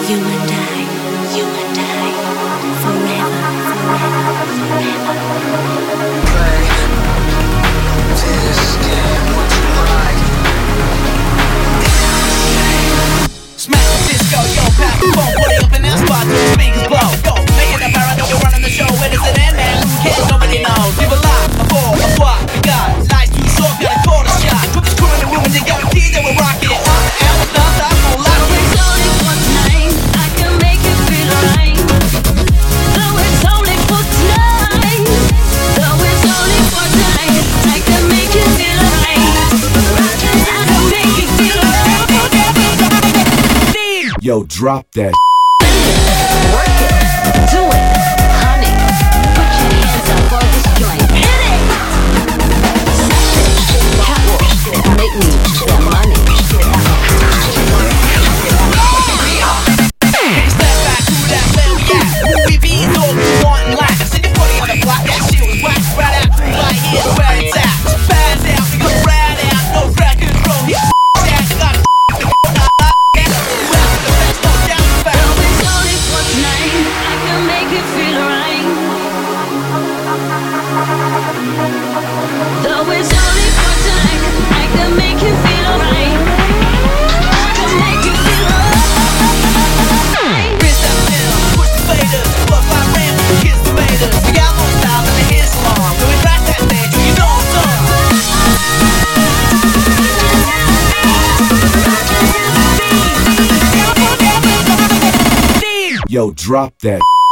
You and I, forever, forever, forever. Play this game, what you like? Smack the disco, yo, pass the phone, put it up in that spot till the speakers blow. Yo, making a paranoid, you're running the show, where does it end, man? Who cares? Nobody knows. Give a lie, a four, a swat, we got life's too short, gotta call the shot. Put this crew in the room and they guarantee that we're rocking it. And it's not that full life. It's only for tonight, I can make you feel right. Though it's only for tonight, though it's only for tonight, I can make you feel right. I can make you feel right. Yo, drop that. Work it, do it, honey. Put your hands up for this joint. Hit it. Session, catwalk, make me that money. Step back to that where we at. Who we be, know we want and lack. I said the party on the block, that shit was whack. Right out, right here's where it's at. Bad out, we gon' ride out, no crack control. He that, got I can make you feel right. Though it's only for tonight, I can make you feel right. I can make you feel right. Rinse that down, push the faders. Fuck my ram, kiss the raiders. We got more style than the hit song. When we rock that thing, you know it's on. Yo, drop that.